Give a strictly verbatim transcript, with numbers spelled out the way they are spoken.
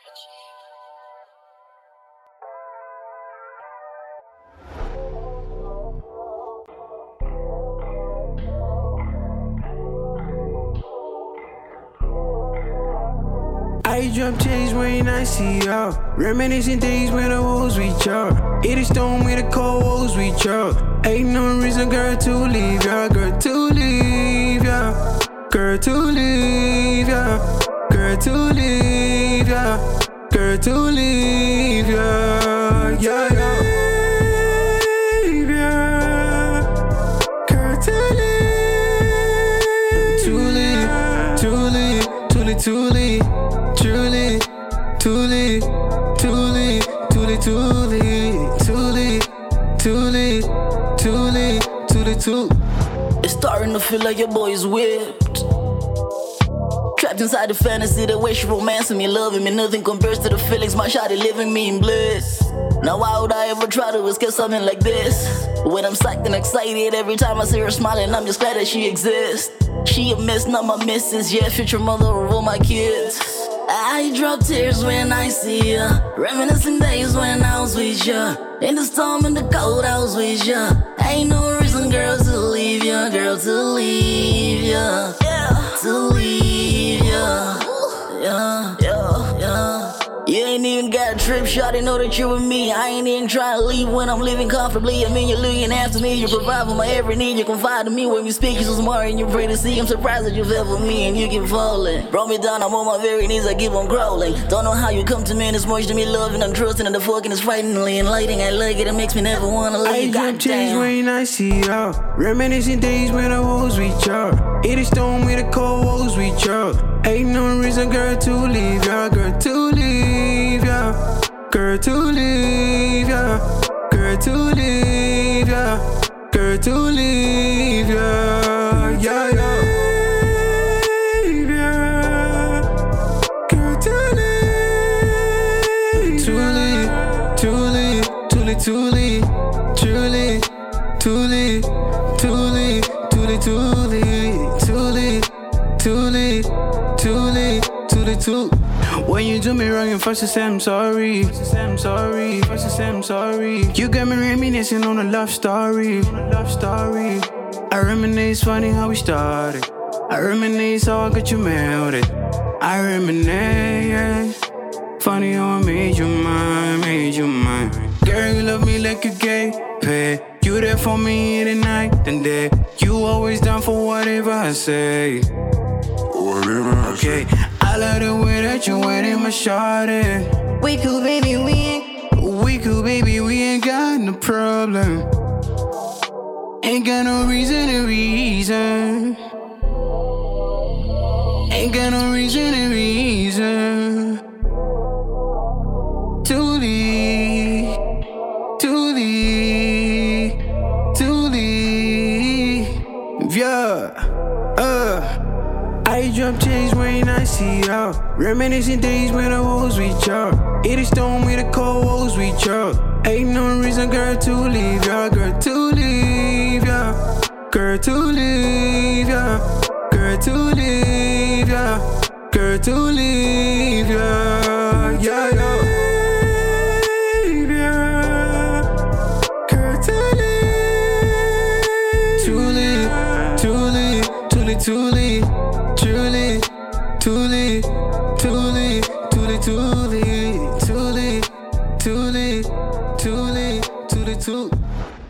I drop change when I see y'all. Reminiscing days when the wolves reach out. It is stone with the cold wolves reach out. Ain't no reason, girl, to leave ya. Girl, to leave ya. Girl, to leave ya. Girl, to leave ya. Girl, to leave ya. Yeah, yeah. Leave ya. Girl, to leave. To leave. To leave. To leave. To leave. Truly, truly, truly, truly, truly, truly, truly, truly, truly. It's starting to feel like your boy is whipped. Trapped inside the fantasy, the way she romancing me, loving me. Nothing compares to the feelings my shawty living me in bliss. Now why would I ever try to escape something like this? When I'm psyched and excited, every time I see her smiling, I'm just glad that she exists. She a miss, not my missus, yeah, future mother of all my kids. I drop tears when I see ya, reminiscing days when I was with ya. In the storm and the cold, I was with ya. Ain't no reason, girl, to leave ya, girl, to leave ya, yeah, to leave ya, yeah, yeah, yeah. You ain't even got a trip shot, know that you with me. I ain't even trying to leave when I'm living comfortably. I mean, you're looking after me, you provide for my every need. You confide in me when we speak, you're so smart and you're pretty to see. I'm surprised that you fell for me and you keep falling. Brought me down, I'm on my very knees, I keep on crawling. Don't know how you come to me and it's much to me loving. I'm trusting and the fucking is frighteningly enlightening. I like it, it makes me never wanna leave. I drop change when I see y'all. Reminiscing days when the wolves reach out. It is stone with the cold wolves reach out. Ain't no reason, girl, to leave ya. Girl, to leave ya. Girl, to leave ya. Girl, to leave ya. Girl, to leave ya. Yeah, yeah. Leave ya. Girl, to leave. Truly, truly, truly, truly, truly, truly, truly, truly, truly, truly, truly, truly, truly. When you do me wrong and first you say I'm sorry, first you say I'm sorry, first you say I'm sorry. You got me reminiscing on a love story, on a love story. I reminisce funny how we started. I reminisce how I got you melted. I reminisce funny how I made you mine, made you mine. Girl, you love me like a gay pet. You there for me in the night and day. You always down for whatever I say. Whatever I okay. say. I love the way that you went in my shawty. We cool, baby, we ain't. We cool, baby, we ain't got no problem. Ain't got no reason to reason. Ain't got no reason to reason. To leave, to leave, to leave. Yeah, uh. I drop change when I see y'all. Reminiscing days when the wolves reach out. It is stone with the cold wolves reach out. Ain't no reason, girl, to leave ya. Girl, to leave ya. Girl, to leave ya. Girl, to leave ya. Girl, to leave ya. Yeah, yeah. Leave ya. Girl, to leave. Truly, truly, truly, truly. Truly, truly, truly, truly, truly, truly, truly, truly, truly, truly.